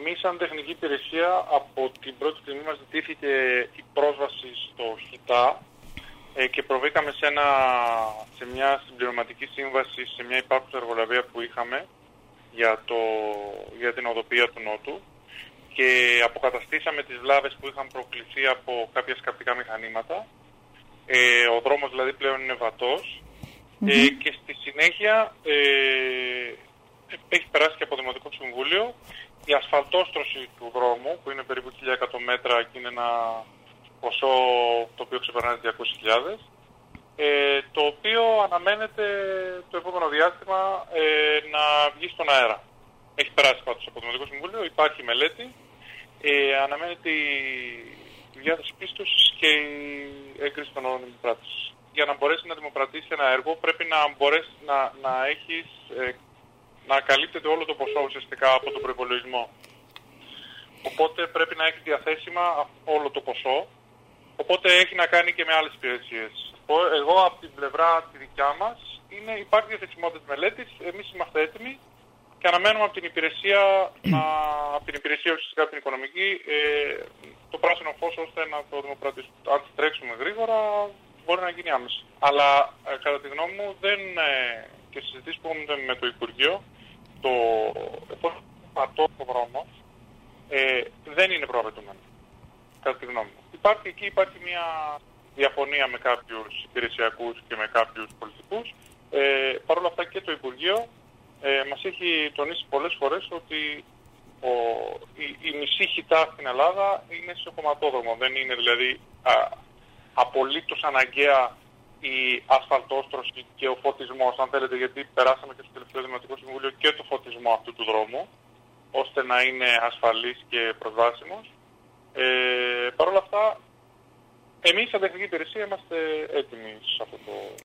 Εμείς σαν τεχνική υπηρεσία από την πρώτη στιγμή μας ζητήθηκε η πρόσβαση στο ΧΙΤΑ και προβήκαμε σε μια συμπληρωματική σύμβαση σε μια υπάρχουσα εργολαβία που είχαμε για την οδοποιία του Νότου και αποκαταστήσαμε τις βλάβες που είχαν προκληθεί από κάποια σκαπτικά μηχανήματα. Ο δρόμος δηλαδή πλέον είναι βατός και στη συνέχεια έχει περάσει και από Δημοτικό Συμβούλιο η ασφαλτόστρωση του δρόμου που είναι περίπου 1.100 μέτρα και είναι ένα ποσό το οποίο ξεπερνάει 200.000, το οποίο αναμένεται το επόμενο διάστημα να βγει στον αέρα. Έχει περάσει πάντως από το Δημοτικό Συμβούλιο, υπάρχει μελέτη, αναμένεται η διάθεση πίστοσης και η έγκριση των όρων δημοπράτησης. Για να μπορέσει να δημοπρατήσει ένα έργο πρέπει να μπορέσει να έχεις, να καλύπτεται όλο το ποσό ουσιαστικά από τον προϋπολογισμό. Οπότε πρέπει να έχει διαθέσιμα όλο το ποσό. Οπότε έχει να κάνει και με άλλες υπηρεσίες. Εγώ από την πλευρά τη δικιά μας υπάρχει διαθεσιμότητα της μελέτης, εμείς είμαστε έτοιμοι και αναμένουμε από την υπηρεσία, ουσιαστικά από την οικονομική, το πράσινο φως ώστε να το δημοπρατήσουμε. Αν τρέξουμε γρήγορα μπορεί να γίνει άμεσα. Αλλά κατά τη γνώμη μου και στις συζητήσεις που έχουμε με το Υπουργείο, το δρόμο δεν είναι προαπαιτούμενο. Κατά τη γνώμη μου. Υπάρχει μια διαφωνία με κάποιους υπηρεσιακούς και με κάποιους πολιτικούς. Παρ' όλα αυτά και το Υπουργείο μας έχει τονίσει πολλές φορές ότι η μισή ΧΙΤΑ στην Ελλάδα είναι σε χωματόδρομο. Δεν είναι δηλαδή απολύτως αναγκαία η ασφαλτόστρωση και ο φωτισμός, αν θέλετε, γιατί περάσαμε και στο τελευταίο Δημοτικό Συμβούλιο και το φωτισμό αυτού του δρόμου, ώστε να είναι ασφαλής και προσβάσιμος. Παρ' όλα αυτά, εμείς σαν τεχνική υπηρεσία είμαστε έτοιμοι σε αυτό το